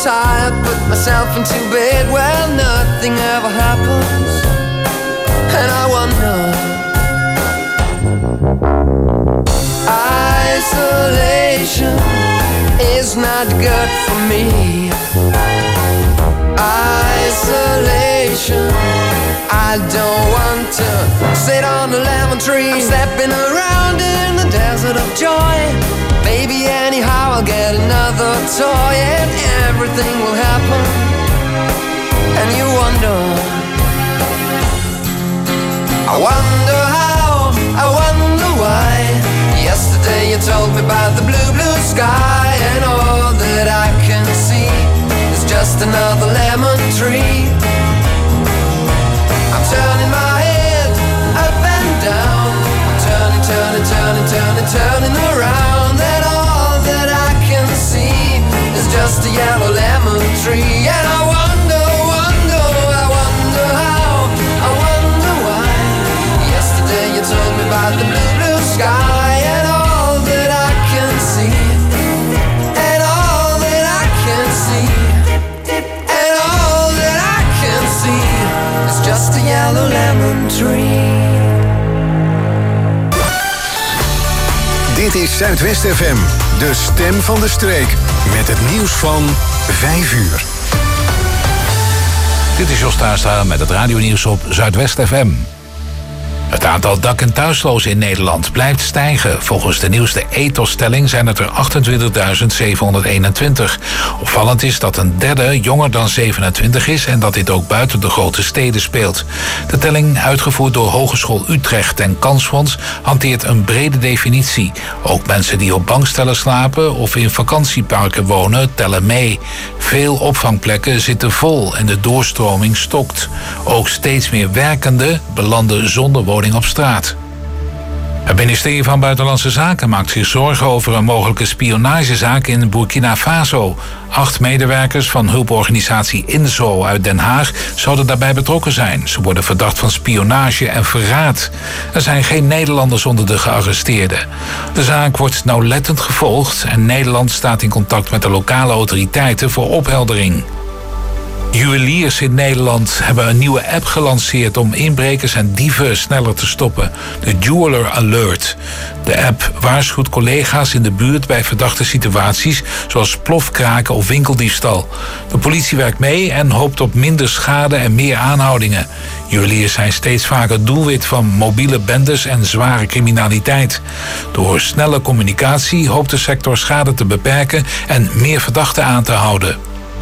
tired, put myself into bed where nothing ever happens. And I wonder, isolation is not good for me. Isolation, I don't want to sit on a lemon tree. I'm stepping around in the desert of joy. Maybe anyhow I'll get another toy and everything will happen. And you wonder, I wonder how, I wonder why. Yesterday you told me about the blue, blue sky, and all that I can see is just another lemon tree. I'm turning my head up and down. I'm turning, turning, turning, turning, turning around, and all that I can see is just a yellow lemon tree. And I wonder, wonder, I wonder how, I wonder why. Yesterday you told me about the blue, blue sky, and all that I can see, and all that I can see, and all that I can see is just a yellow lemon tree. Dit is Zuidwest FM, de stem van de streek. Met het nieuws van 5 uur. Dit is Jos Tuinstra met het radionieuws op Zuidwest FM. Het aantal dak- en thuislozen in Nederland blijft stijgen. Volgens de nieuwste Ethos-telling zijn het er 28.721. Opvallend is dat een derde jonger dan 27 is en dat dit ook buiten de grote steden speelt. De telling, uitgevoerd door Hogeschool Utrecht en Kansfonds, hanteert een brede definitie. Ook mensen die op bankstellen slapen of in vakantieparken wonen tellen mee. Veel opvangplekken zitten vol en de doorstroming stokt. Ook steeds meer werkenden belanden zonder woning op straat. Het ministerie van Buitenlandse Zaken maakt zich zorgen over een mogelijke spionagezaak in Burkina Faso. 8 medewerkers van hulporganisatie INZO uit Den Haag zouden daarbij betrokken zijn. Ze worden verdacht van spionage en verraad. Er zijn geen Nederlanders onder de gearresteerden. De zaak wordt nauwlettend gevolgd en Nederland staat in contact met de lokale autoriteiten voor opheldering. Juweliers in Nederland hebben een nieuwe app gelanceerd om inbrekers en dieven sneller te stoppen. De Jeweler Alert. De app waarschuwt collega's in de buurt bij verdachte situaties zoals plofkraken of winkeldiefstal. De politie werkt mee en hoopt op minder schade en meer aanhoudingen. Juweliers zijn steeds vaker doelwit van mobiele bendes en zware criminaliteit. Door snelle communicatie hoopt de sector schade te beperken en meer verdachten aan te houden.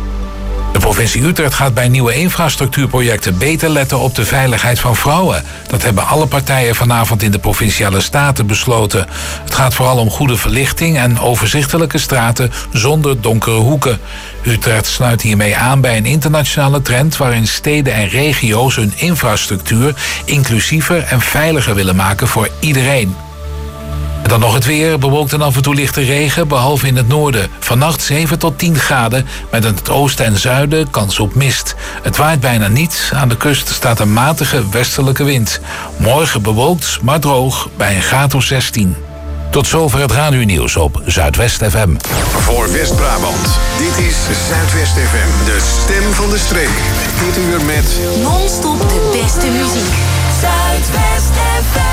De provincie Utrecht gaat bij nieuwe infrastructuurprojecten beter letten op de veiligheid van vrouwen. Dat hebben alle partijen vanavond in de Provinciale Staten besloten. Het gaat vooral om goede verlichting en overzichtelijke straten zonder donkere hoeken. Utrecht sluit hiermee aan bij een internationale trend waarin steden en regio's hun infrastructuur inclusiever en veiliger willen maken voor iedereen. En dan nog het weer, bewolkt en af en toe lichte regen, behalve in het noorden. Vannacht 7 tot 10 graden, met in het oosten en zuiden kans op mist. Het waait bijna niet, aan de kust staat een matige westelijke wind. Morgen bewolkt, maar droog, bij een graad of 16. Tot zover het radionieuws op Zuidwest FM. Voor West-Brabant, dit is Zuidwest FM, de stem van de streek. Dit uur met non-stop de beste muziek. Zuidwest FM.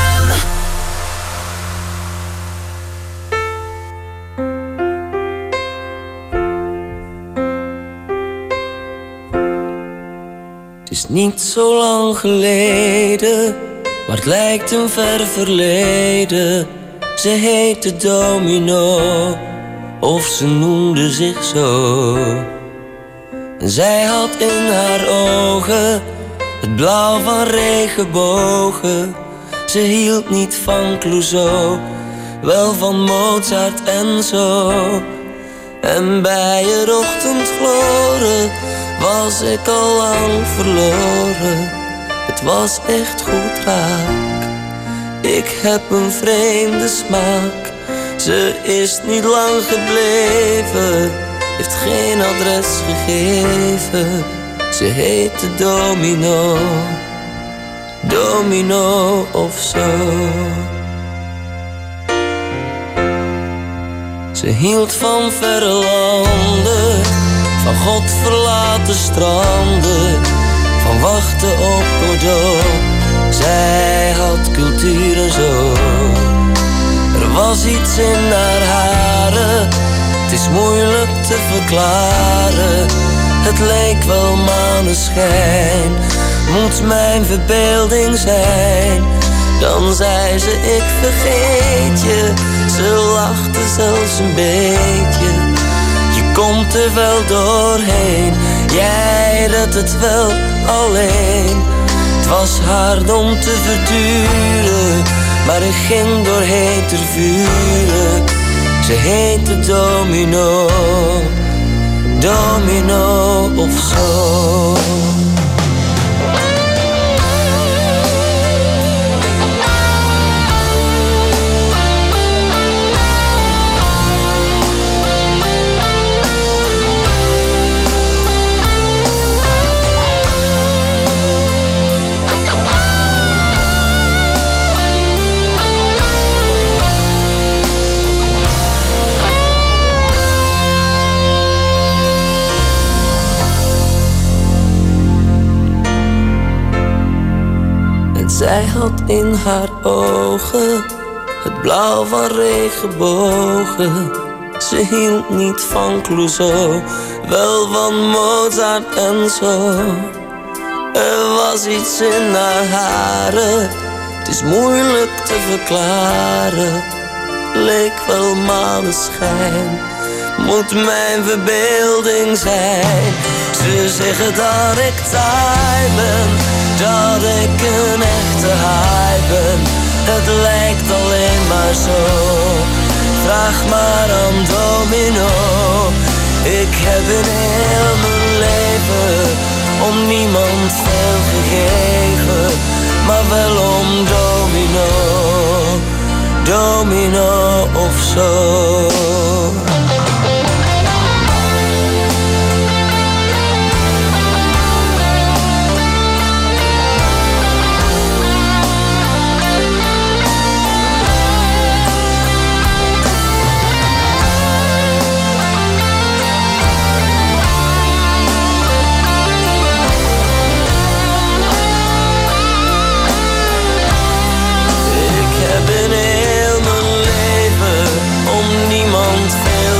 Het is niet zo lang geleden, maar het lijkt een ver verleden. Ze heette Domino, of ze noemde zich zo. En zij had in haar ogen het blauw van regenbogen. Ze hield niet van Clouseau, wel van Mozart en zo. En bij het ochtendgloren was ik al lang verloren. Het was echt goed raak. Ik heb een vreemde smaak. Ze is niet lang gebleven, heeft geen adres gegeven. Ze heette Domino, Domino of zo. Ze hield van verre landen, van God verlaten stranden, van wachten op Godot. Zij had cultuur en zo. Er was iets in haar haren, het is moeilijk te verklaren. Het leek wel maneschijn, moet mijn verbeelding zijn. Dan zei ze, ik vergeet je. Ze lachte zelfs een beetje. Je komt er wel doorheen, jij redt het wel alleen. Het was hard om te verduren, maar ik ging doorheen ter vuren. Ze heette Domino, Domino of zo. Zij had in haar ogen het blauw van regenbogen. Ze hield niet van Clouseau, wel van Mozart en zo. Er was iets in haar haren, het is moeilijk te verklaren. Leek wel maneschijn, moet mijn verbeelding zijn. Ze zeggen dat ik taai ben, dat ik een echte haai ben. Het lijkt alleen maar zo, vraag maar aan Domino. Ik heb in heel mijn leven om niemand veel gegeven, maar wel om Domino, Domino of zo. Veel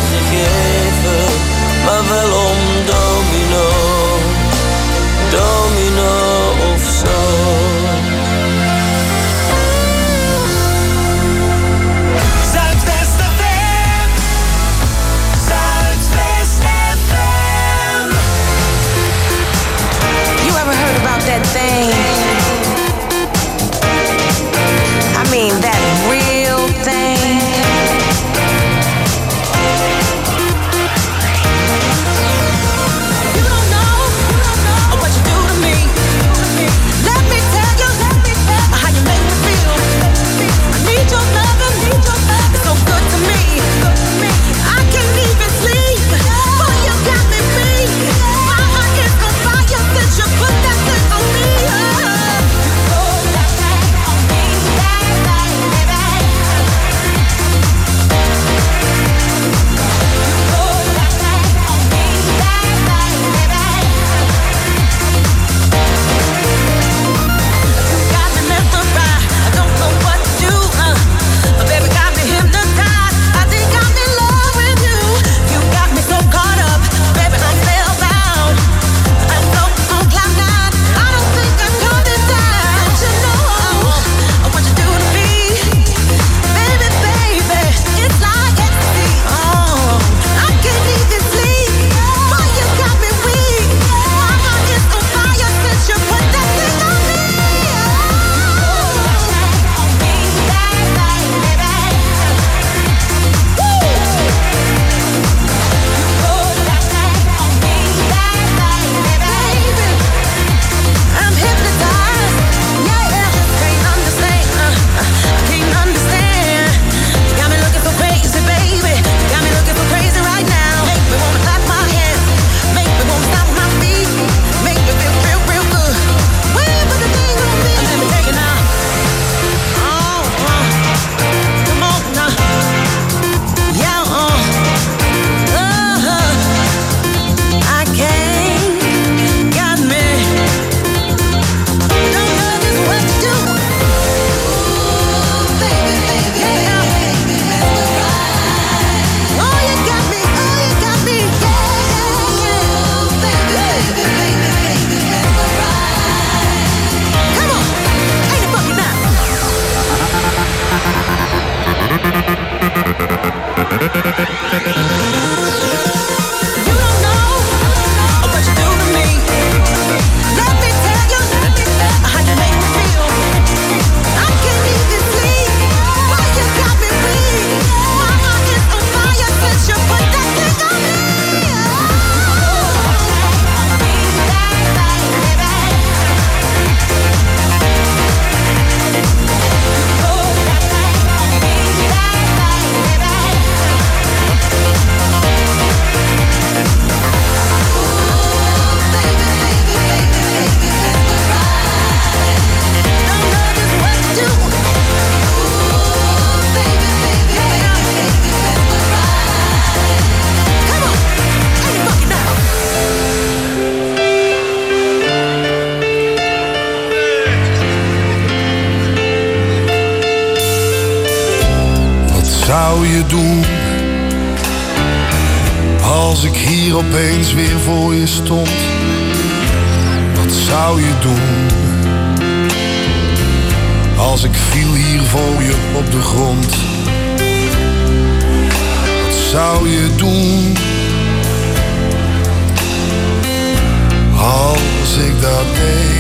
doen als ik hier opeens weer voor je stond? Wat zou je doen als ik viel hier voor je op de grond? Wat zou je doen als ik dat deed?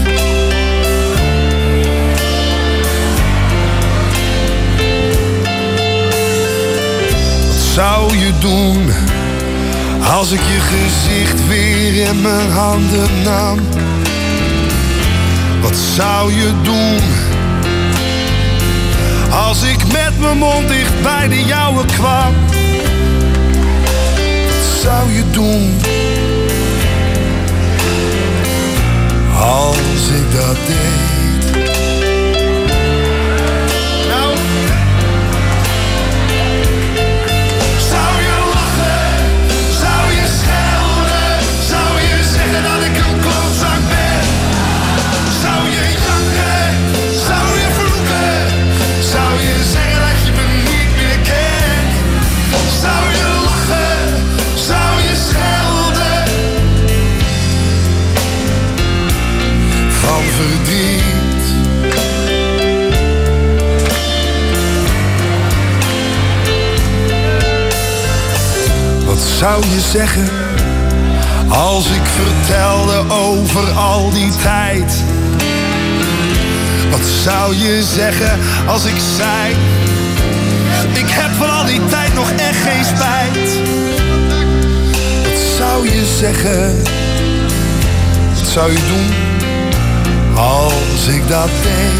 Zou je doen als ik je gezicht weer in mijn handen nam? Wat zou je doen als ik met mijn mond dicht bij de jouwe kwam? Wat zou je doen als ik dat deed? Dat ik een klootzak ben. Zou je janken, zou je vloeken, zou je zeggen dat je me niet meer kent? Zou je lachen, zou je schelden van verdriet? Wat zou je zeggen als ik vertelde over al die tijd? Wat zou je zeggen als ik zei: ik heb van al die tijd nog echt geen spijt? Wat zou je zeggen? Wat zou je doen als ik dat deed?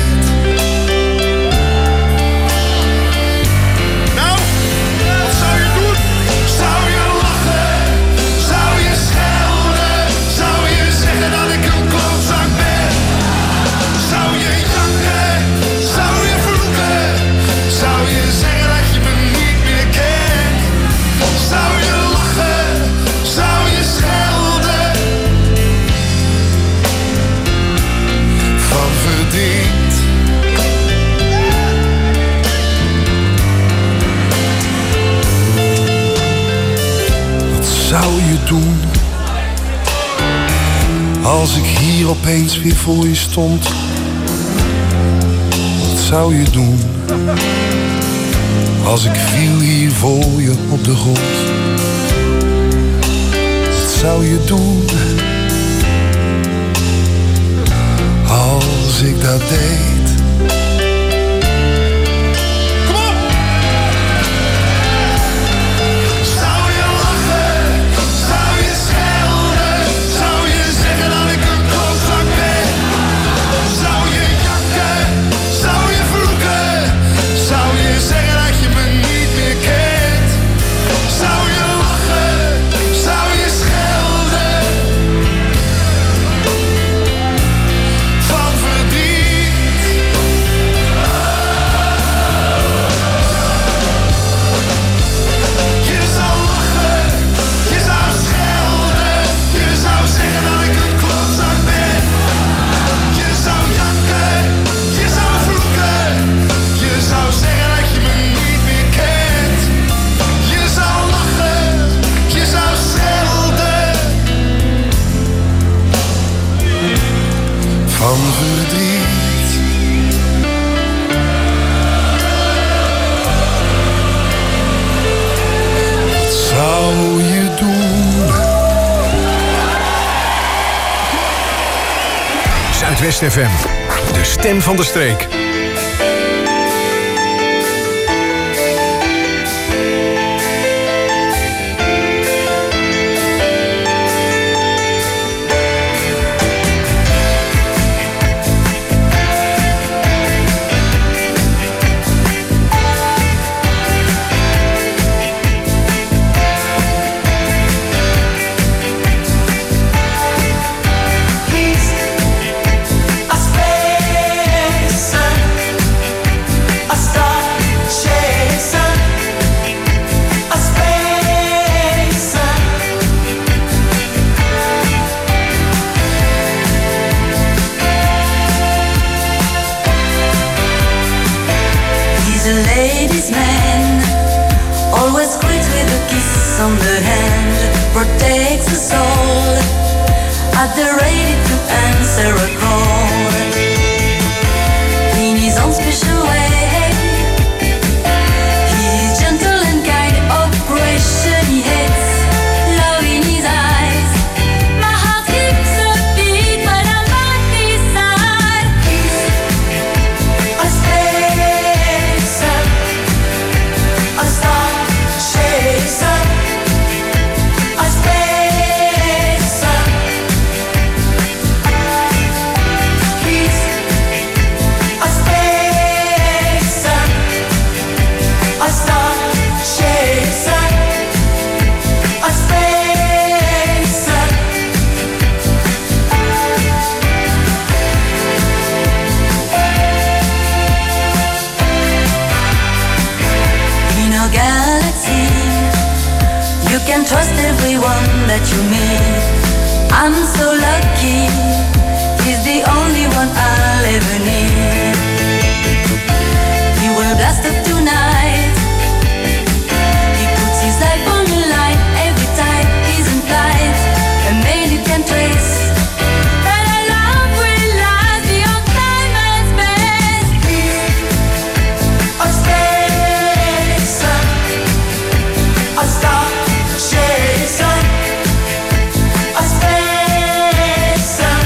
Dat ik een klootzak ben. Zou je janken, zou je vloeken, zou je zeggen dat je me niet meer kent? Zou je lachen, zou je schelden van verdriet? Wat zou je doen als ik hier opeens weer voor je stond? Wat zou je doen als ik viel hier voor je op de grond? Wat zou je doen als ik dat deed? Van verdriet. Wat zou je doen? Zuidwest FM, de stem van de streek. He's a spaceman. at the ready to answer a call in his own special way. He's gentle and kind, operation he hates, love in his eyes. My heart skips a beat when I'm by his side. He's a spacer, a star chaser, a spacer. He's a spacer, a star chaser, a spacer. In our galaxy, you can trust everyone that you meet. I'm so lucky, he's the only one I'll ever need. He will blast up tonight, he puts his life on the line every time he's in flight. And then you can trace that our love will last beyond time and space. He's a spacer, a star chaser, a spacer.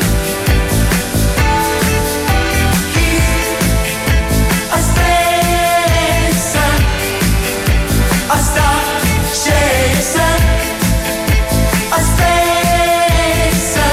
He's a spacer, a star chaser, a spacer.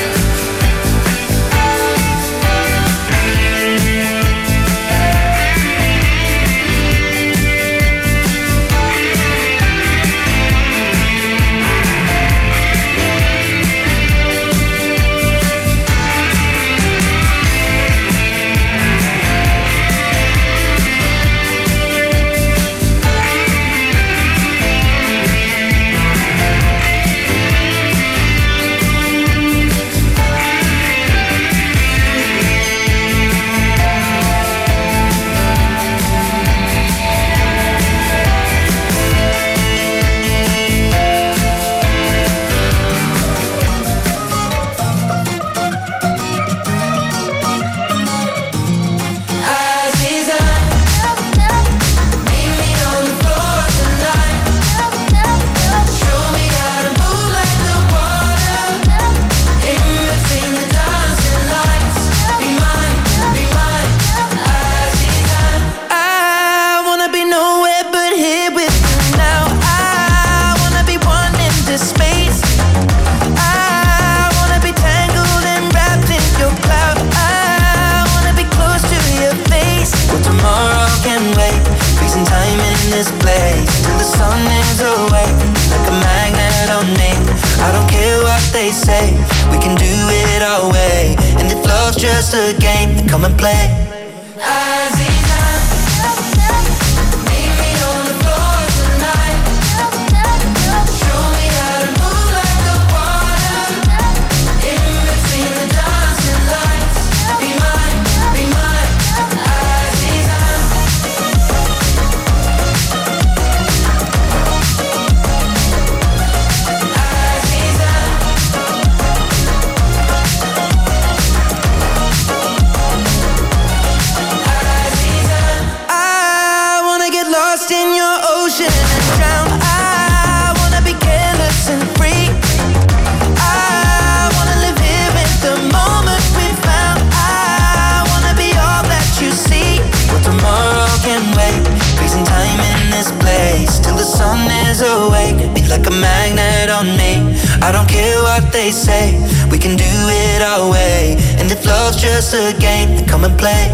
I wanna be nowhere but here with you now. I wanna be one into space. I wanna be tangled and wrapped in your cloud. I wanna be close to your face. Well, tomorrow can wait, freezing time in this place till the sun is awake, like a magnet on me. I don't care what they say, we can do it our way. And if love's just a game, then come and play. I wanna get lost in your ocean and drown. I wanna be careless and free. I wanna live here in the moment we found. I wanna be all that you see. Well, tomorrow can wait, freezing time in this place till the sun is awake. Be like a magnet on me. I don't care what they say, we can do it our way. And if love's just a game, then come and play.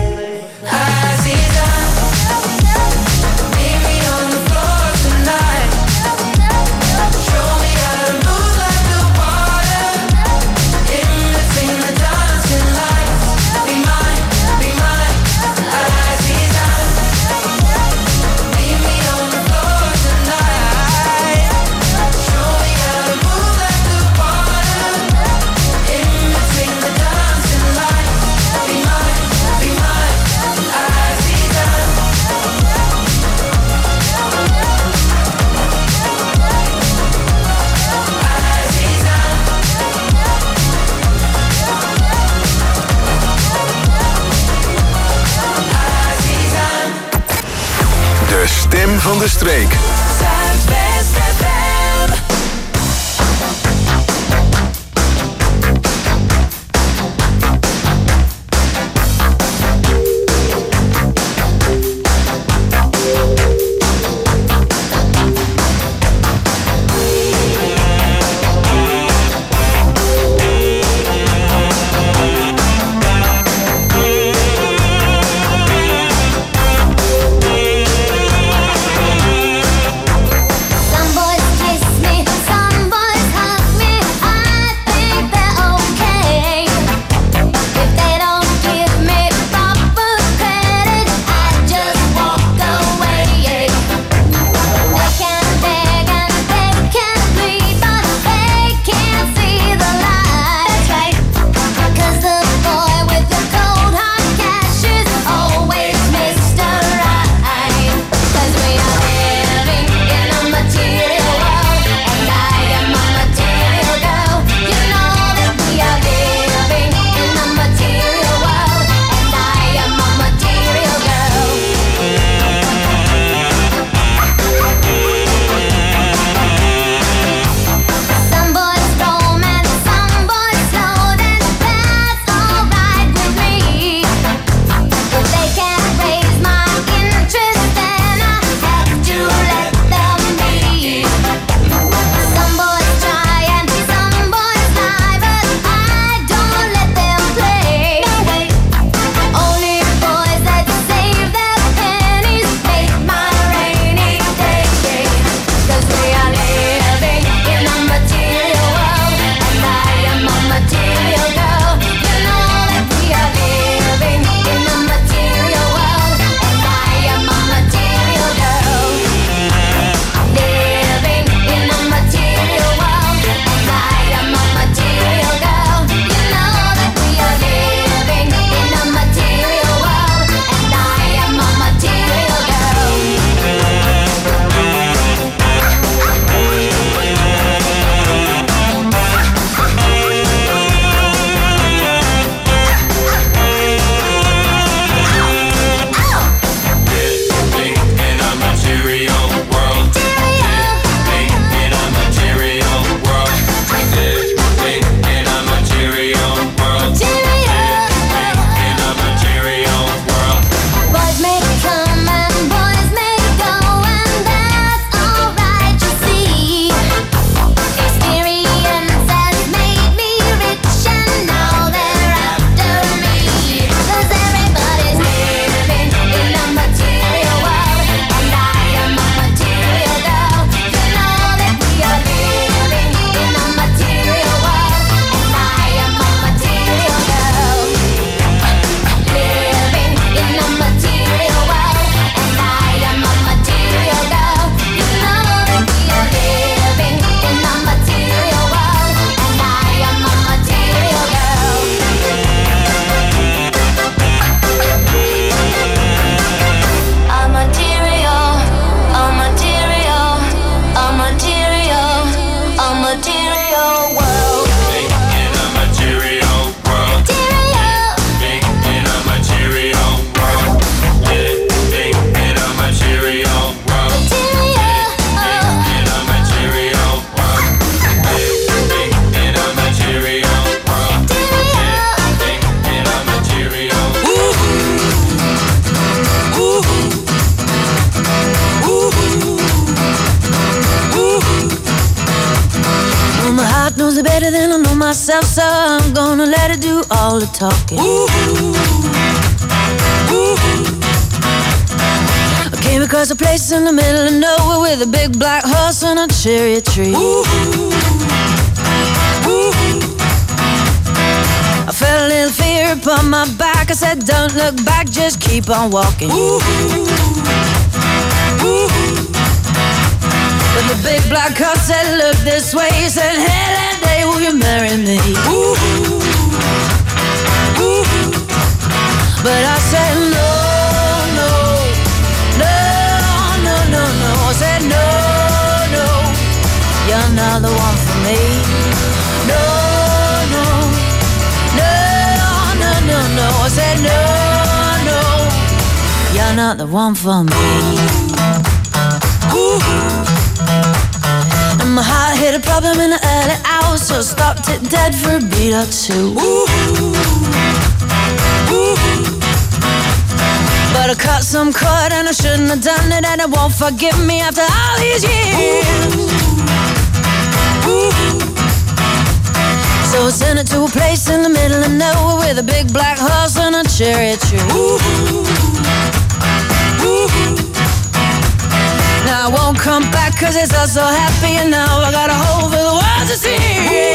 Be mine, be mine. van de streek. Zuidwest FM. better than I know myself, so I'm gonna let it do all the talking. Ooh, ooh. I came across a place in the middle of nowhere with a big black horse and a cherry tree. Ooh, ooh. I felt a little fear upon my back. I said, don't look back, just keep on walking. Ooh, ooh. But the big black horse said, look this way. He said, hey, that day will you marry me? Ooh, ooh. But I said, no, no, no, no, no, no. I said, no, no, you're not the one for me. No, no, no, no, no, no. I said, no, no, you're not the one for me. And my heart hit a problem in the early hours, so stopped it dead for a beat or two. But I cut some cord and I shouldn't have done it, and it won't forgive me after all these years. So I sent it to a place in the middle of nowhere with a big black horse and a cherry tree. Now I won't come back cause it's all so happy, and now I got a hole for the world to see.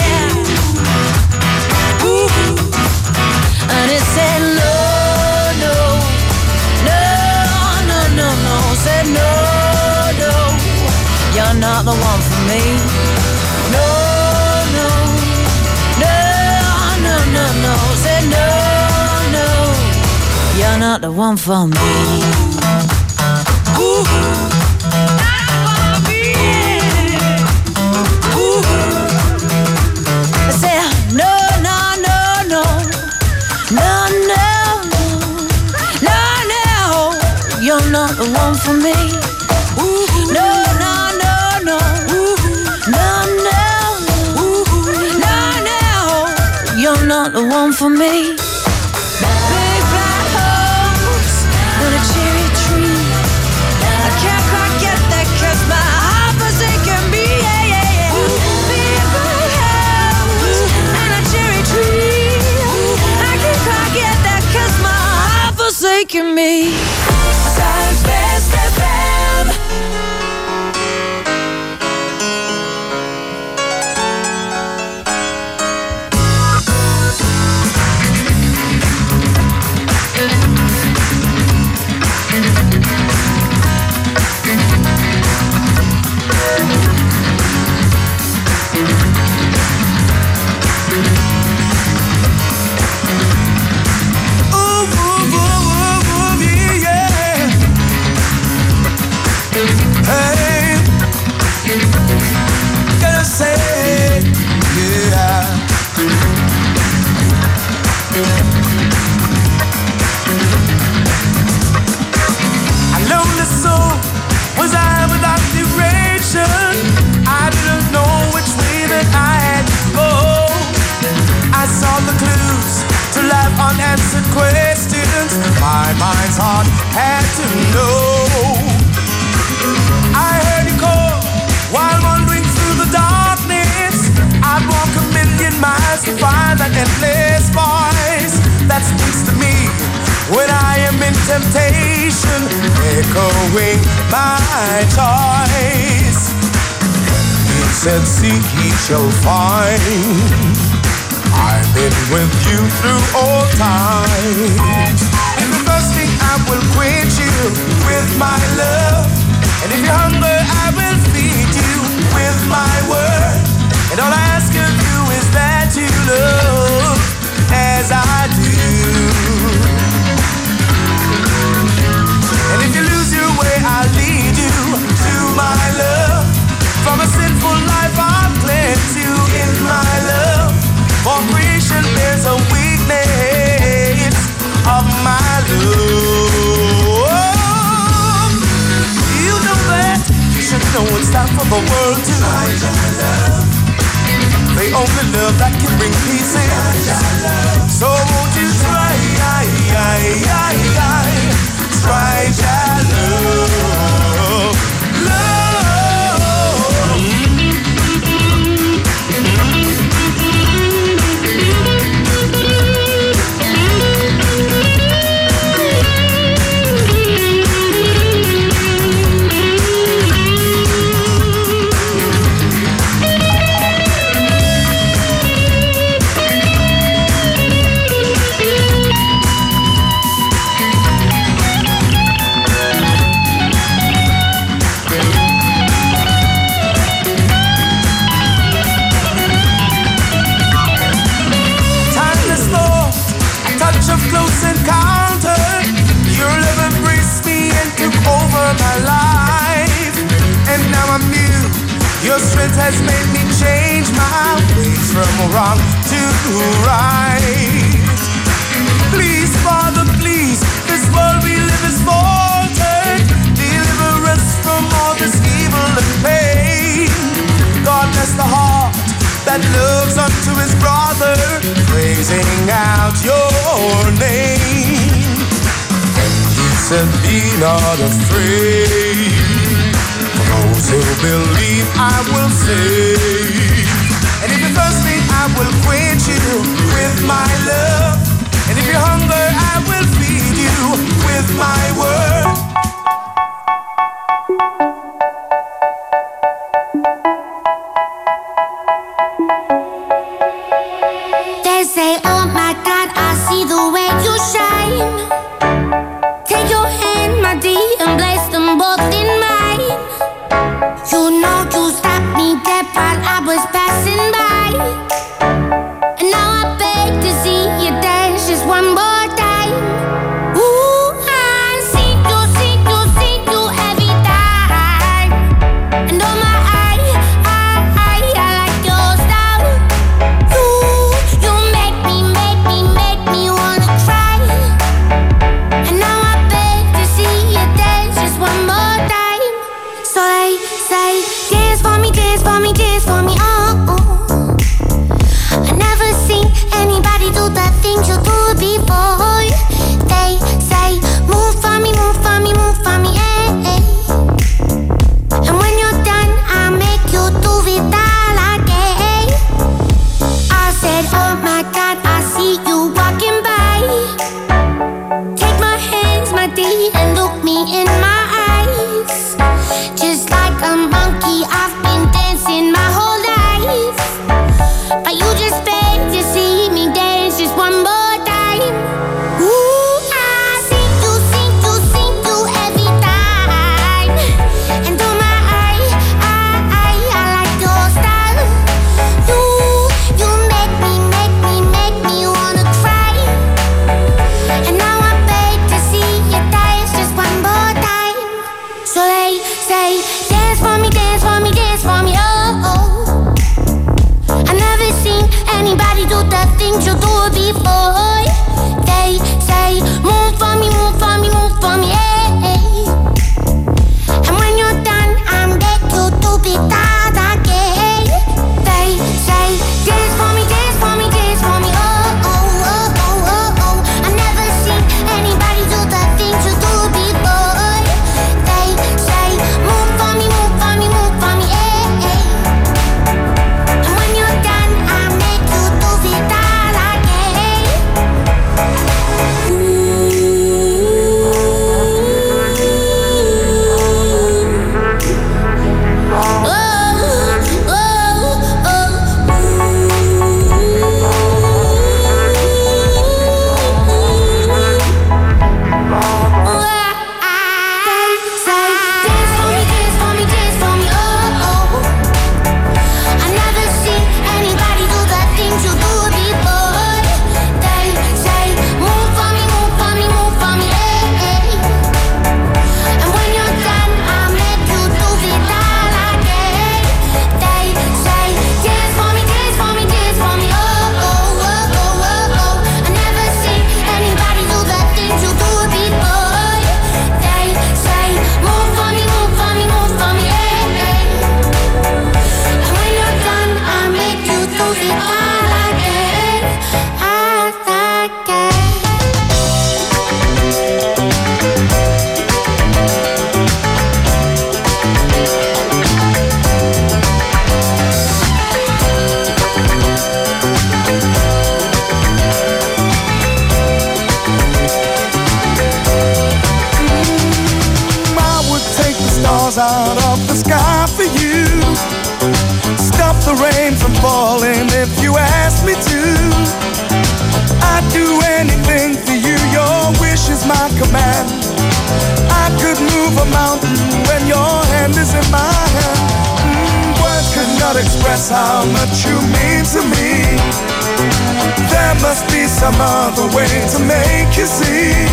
And it said no, no, no, no, no, no. Said no, no, you're not the one for me. No, no, no, no, no, no. Said no, no, you're not the one for me. You're not the one for me. No, no, no, no. No, no, no, no. You're not the one for me. Big black horse and a cherry tree. I can't quite get that cause my heart forsaken me. Yeah, yeah, yeah. Big black horse and a cherry tree. I can't quite get that cause my heart forsaken me. Zuidwest FM. Unanswered questions my mind's heart had to know. I heard you call while wandering through the darkness. I'd walk a million miles to find that endless voice that speaks to me when I am in temptation, echoing my choice. He said, seek ye shall find. I've been with you through all times. If you're thirsty, I will quench you with my love. And if you're hungry, I will feed you with my word. And all I ask of you is that you love as I do. And if you lose your way, I'll lead you to my love. From a sinful life, I'll cleanse you in my love. For creation bears a weakness of my love. You know that, you should know it's time for the world to find your love. The only love that can bring peace in. So won't you try your love. Close encounter, your love embraced me and took over my life. And now I'm new. Your strength has made me change my ways from wrong to right. Please, Father, please, this world we live is faltered. Deliver us from all this evil. bless the heart that looks unto his brother, praising out your name. He said, be not afraid, for those who believe I will save. And if you're thirsty, I will quench you with my love. And if you're hungry, I will feed you with my word. They say, oh my God, I see the way you shine. Take your hand, my dear, and place them both in mine. You know you stopped me dead while I was passing by. And now I beg to see you dance just one more time. Ooh, I see you every time. And oh my, I like your style. You make me wanna cry. And now I beg to see you dance just one more time. So they say, dance for me, dance for me, dance for me, oh, oh. I never seen anybody do the things you do before. They say, move for me, move for me, move for me, eh, eh. And when you're done, I'll make you do it all again. I said, oh my God, I see you walking by. Take my hands, my dear, and look me in my eyes. Just like a monkey, I've been dancing my whole life. But you just beg to see me dance just one more time. Ooh, I see you every time. And oh my, I like your style. You make me wanna cry. And now I beg to see you dance just one more time. So they say, dance for me, dance for me, dance for me, oh, oh. I never seen anybody do the things you do before. They say, move for me, move for me, move for me, eh, eh. And when you're done, I'm back to do it all again. They say, dance for me, dance for me, dance for me, oh, oh, oh, oh, oh, oh. I never seen anybody do the things you do before. They say, move for me, move for me, move for me, eh, eh. And when you're done, I'll make you do it all again. Out of the sky for you, stop the rain from falling if you ask me to. I'd do anything for you, your wish is my command. I could move a mountain when your hand is in my hand. Words could not express how much you mean to me. There must be some other way to make you see.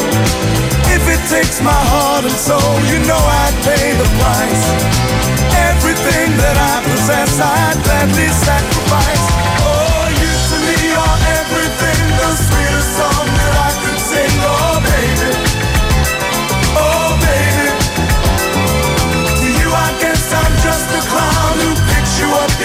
If it takes my heart and soul, you know I'd pay the price. Everything that I possess, I'd gladly sacrifice. Oh, you to me are everything, the sweetest song that I could sing. Oh, baby, oh, baby. To you I guess I'm just a clown who picks you up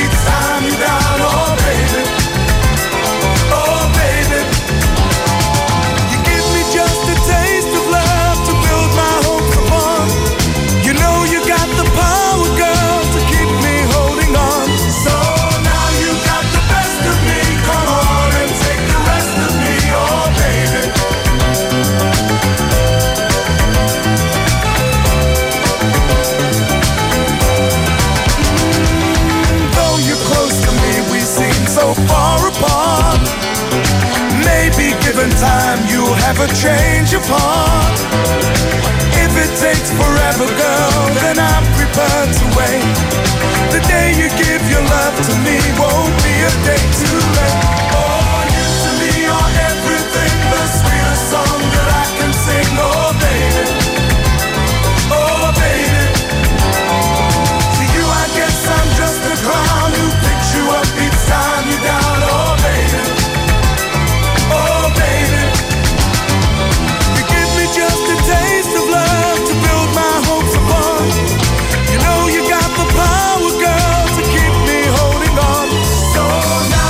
so far apart. Maybe given time you'll have a change of heart. If it takes forever, girl, then I'm prepared to wait. The day you give your love to me won't be a day too late. Oh, you to me are everything, the sweetest song that I can sing. Oh, baby, oh, baby. To you I guess I'm just a clown who picks you up each time you're down. Oh, baby, oh, baby. You give me just a taste of love to build my hopes upon. You know you got the power, girl, to keep me holding on. So now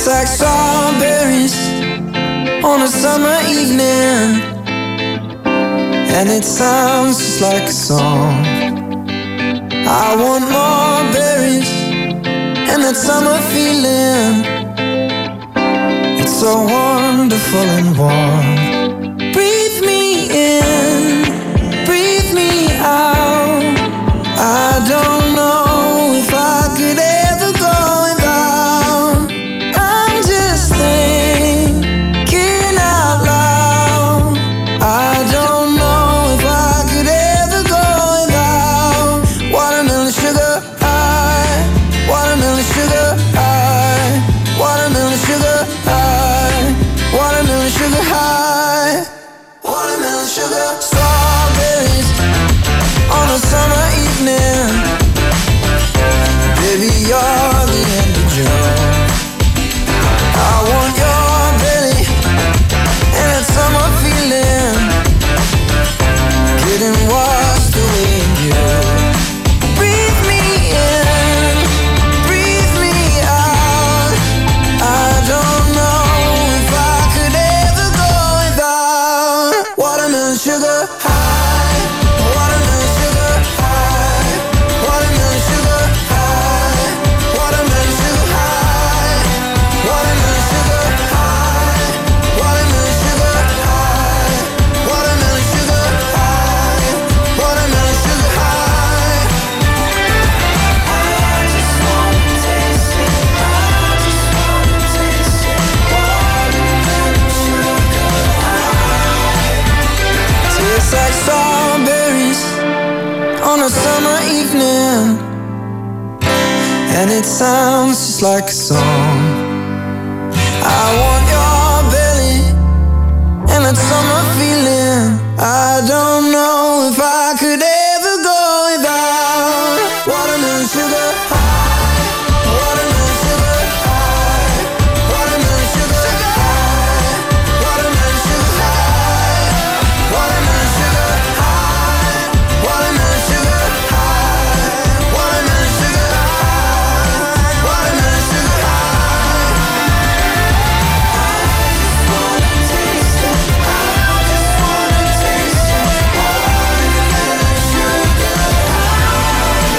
Tastes like strawberries on a summer evening, and it sounds just like a song. I want more berries and that summer feeling. It's so wonderful and warm. Breathe me in, breathe me out. I don't know if I could ever go without. I'm just thinking out loud. I don't know if I could ever go without watermelon sugar high, watermelon sugar high, watermelon sugar high, watermelon sugar high, watermelon sugar. Strawberries on a summer evening, baby, you're the end of June. I want your belly and that summer feeling, getting washed away in you. Breathe me in, breathe me out. I don't know if I could ever go without watermelon sugar high, watermelon sugar high, watermelon sugar high, watermelon sugar high, watermelon sugar high, watermelon sugar high, watermelon sugar high, watermelon sugar high. I just wanna taste it, I just wanna taste it, watermelon sugar high. Tastes like strawberries on a summer evening, and it sounds just like a song. I want your belly and that summer feeling. I don't know if I could ever go without watermelon sugar high, watermelon sugar high, watermelon sugar high, watermelon sugar high, watermelon sugar high, watermelon sugar high, watermelon sugar high, watermelon sugar high. I just wanna taste it, I just wanna taste it, watermelon sugar high.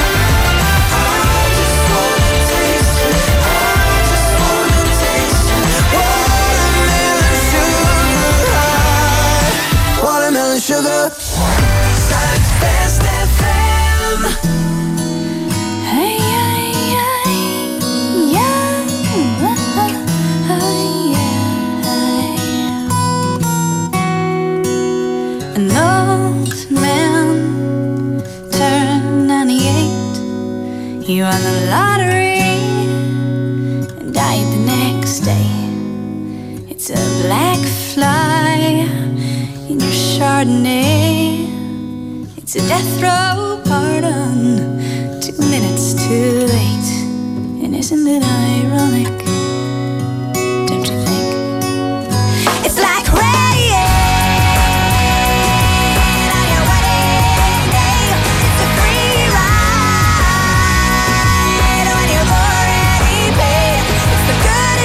I just wanna taste it, I just wanna taste it, watermelon sugar high, watermelon sugar. Best FM. Hey, hey, hey, yeah, An old man turned 98. He won the lottery and died the next day. It's a black fly in your Chardonnay. It's a death row pardon, 2 minutes too late. And isn't it ironic? Don't you think? It's like rain on your wedding day. It's a free ride when you've already paid. It's the good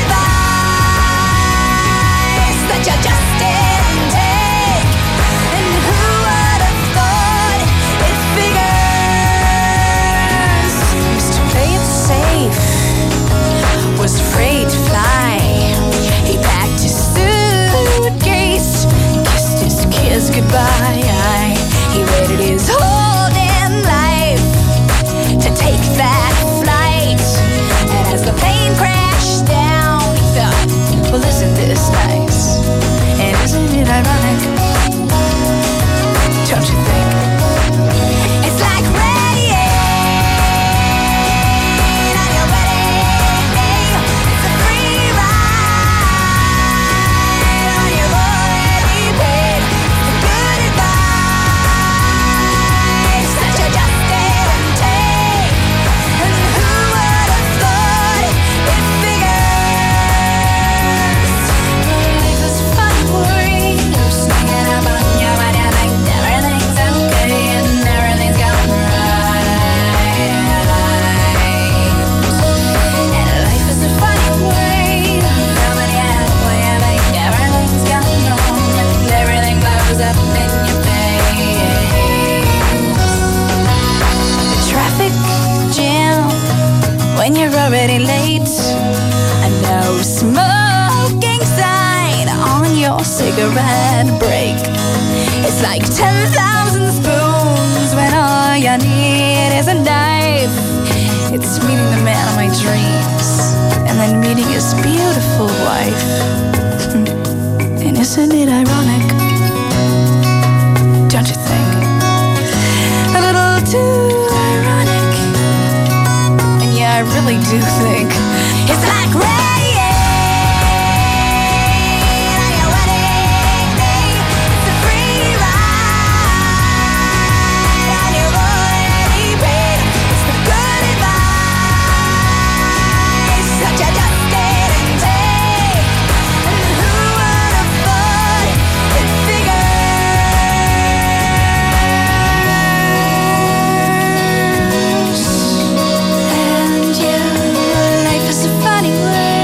advice that you just didn't take. And who would have thought it figures? Used to play it safe, was afraid you're already late. And no smoking sign on your cigarette break. It's like 10,000 spoons when all you need is a knife. It's meeting the man of my dreams and then meeting his beautiful wife. And isn't it ironic? Don't you think? A little too ironic. And yeah, I really do think it's like rain. Funny way.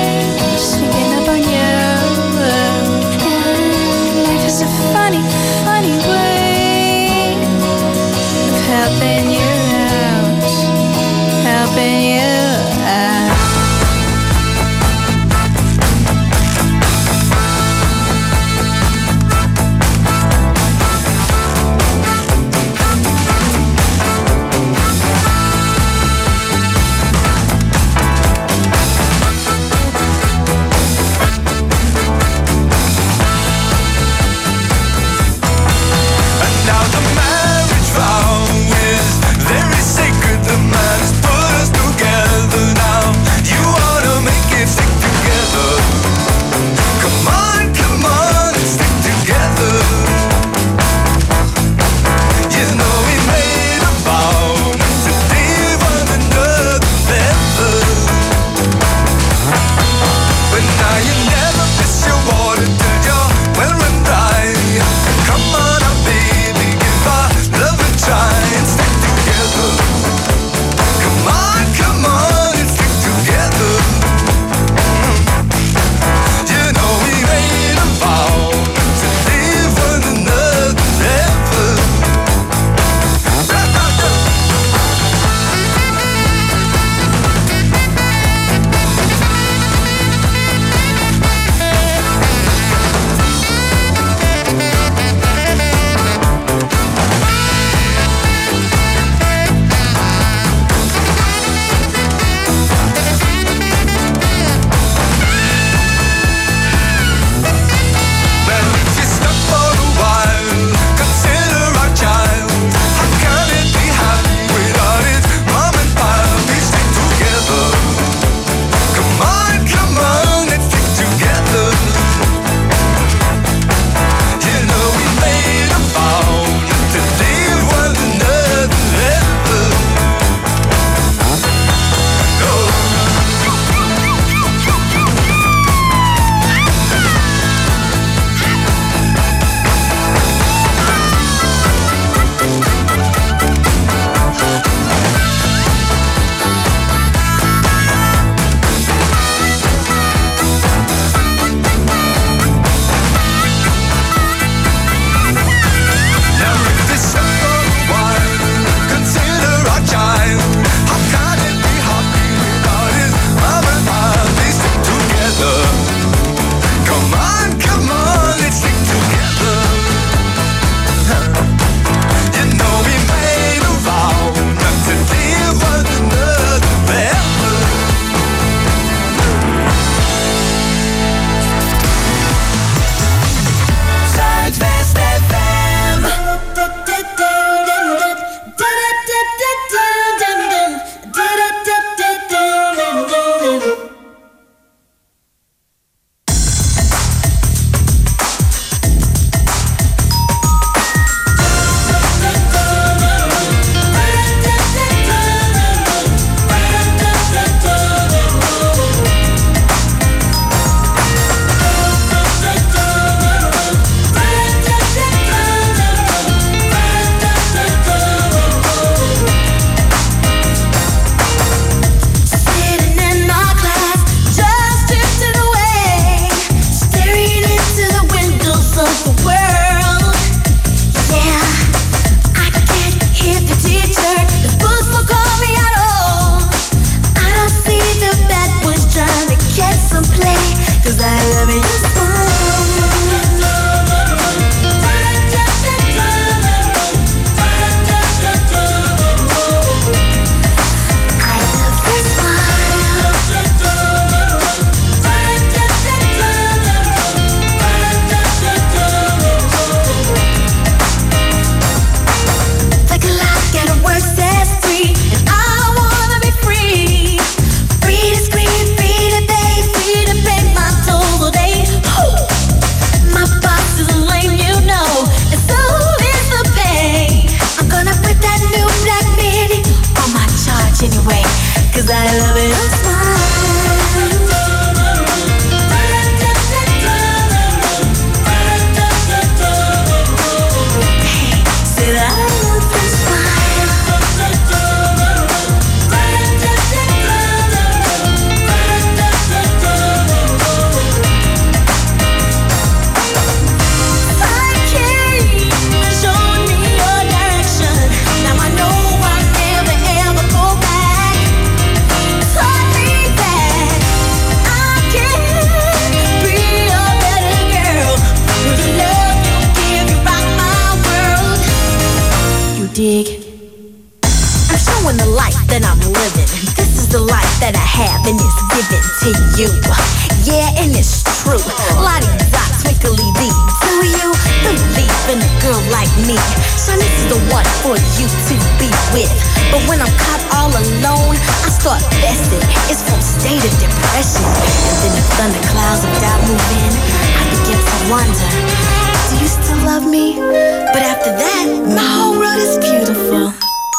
you. Yeah, and it's true. La-di-da, twinkly-dee. Do you believe in a girl like me? Son, this is the one for you to be with. But when I'm caught all alone, I start besting. It's from state of depression. And then the thunderclouds of doubt move in. I begin to wonder, do you still love me? But after that, my whole world is beautiful.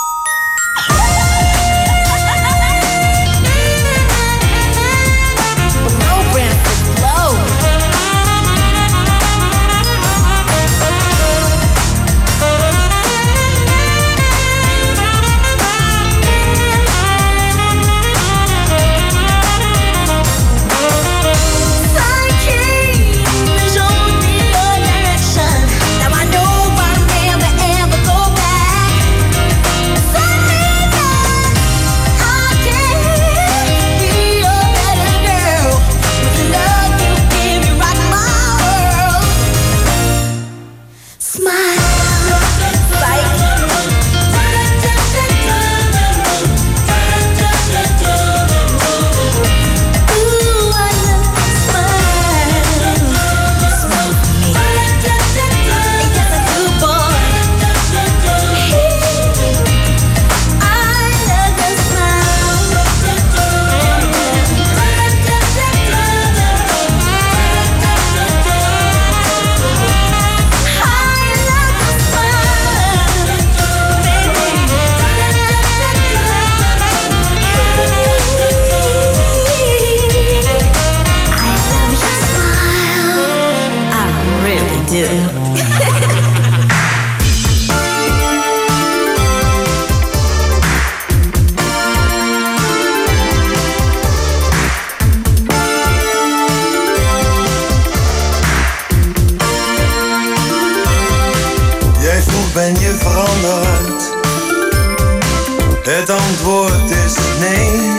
Het antwoord is nee.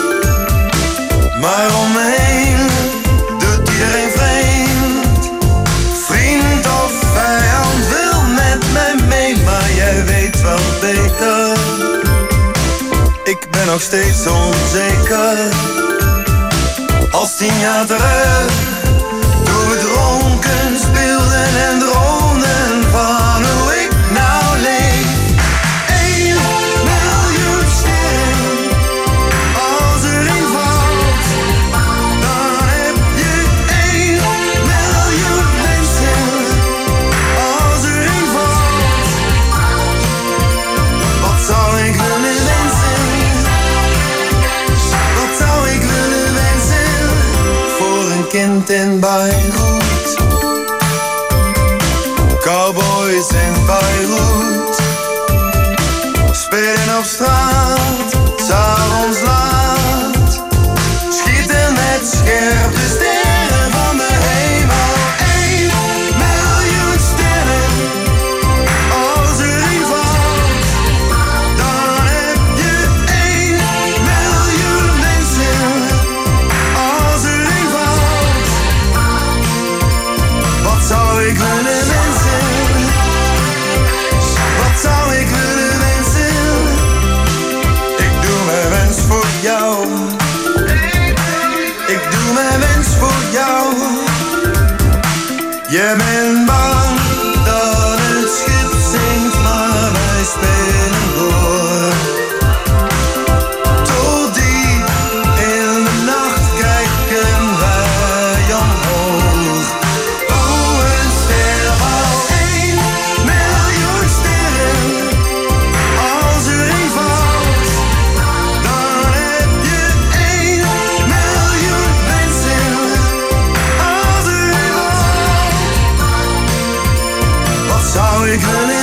Maar om me heen doet iedereen vreemd. Vriend of vijand wil met mij mee, maar jij weet wel beter. Ik ben nog steeds onzeker. Als 10 jaar terug, toen we dronken speelden en droomden van hoe ik nou leef. Kind in Beirut, cowboys in Beirut, spelen op straat, 's avonds laat, schieten met scherpe sterren van de hemel. 1 miljoen sterren, als er een valt, dan heb je 1 miljoen mensen. Als er een valt, wat zou ik willen wensen? Wat zou ik willen wensen? Ik doe mijn wens voor jou. Ik doe mijn wens voor jou. Je bent bang dat het schip zinkt, maar wij spelen door. Tot diep in de nacht kijken wij omhoog. Een ster valt, 1 miljoen sterren. Als er een valt, dan heb je 1 miljoen mensen. Als er een valt, wat zou ik willen